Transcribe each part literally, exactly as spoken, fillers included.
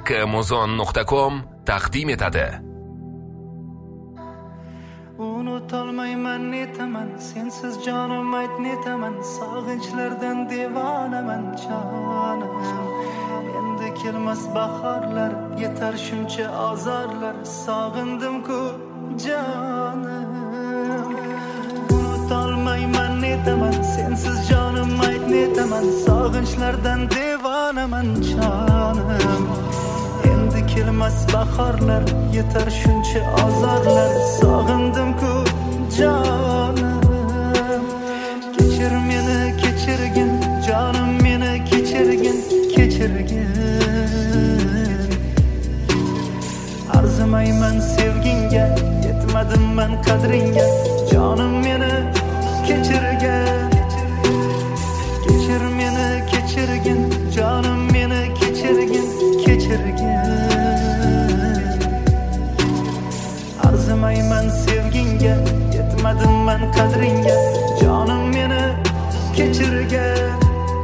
Amazon nuqta com taqdim etadi. Unutolmayman netaman, sensiz jonim ayt netaman, sog'inchlardan devonaman jonim. Endi kelmas bahorlar, yetar shuncha azorlar, sog'indim-ku jonim. Unutolmayman netaman, sensiz jonim ayt netaman, sog'inchlardan devonaman jonim. Endi kelmas bahorlar, yetar shuncha azorlar, sog'indim-ku jonim. Kechir meni, kechirgin jonim, meni kechirgin, kechirgin. Arzimayman sevginga, yetmadim men qadringga, jonim meni kechirgin. Kechir meni, kechirgin jonim, meni kechirgin, kechirgin. Arzimayman sevginga, yetmadim men qadringga, jonim meni kechirgin.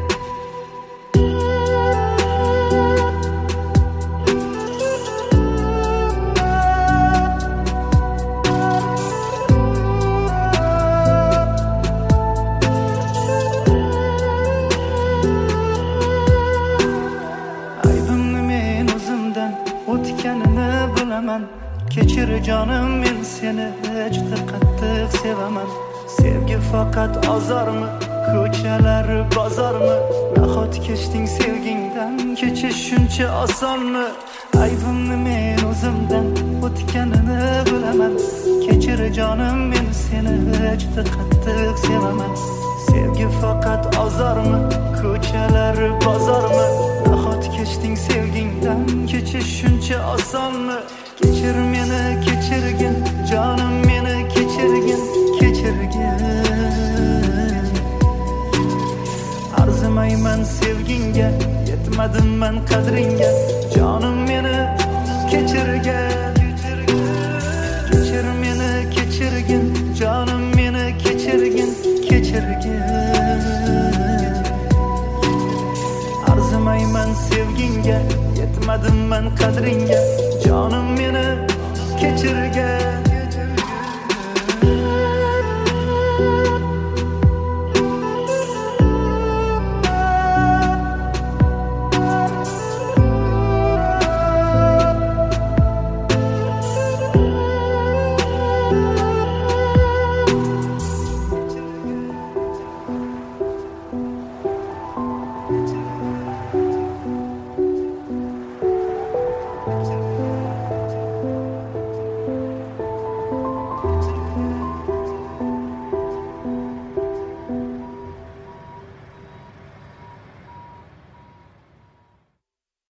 Kechir jonim, men seni juda qattiq sevaman. Sevgi faqat ozormi, ko'chalar bozormi? Nahot kechding sevgingdan, kechish shuncha osonmi? Aybimni men o'zimdan o'tganini bilaman. Kechir jonim, men seni juda qattiq sevaman. Sevgi faqat ozormi, ko'chalar bozormi? Nahot kechding sevgingdan, kechish shuncha osonmi? Kechir meni, kechirgin jonim, meni kechirgin, kechirgin. Arzimayman sevginga, yetmadim men qadringga, jonim meni kechirgin. Kechir meni, kechirgin jonim, meni kechirgin, kechirgin. Arzimayman sevginga, yetmadim men qadringga, jonim meni kechirgin. Thank you.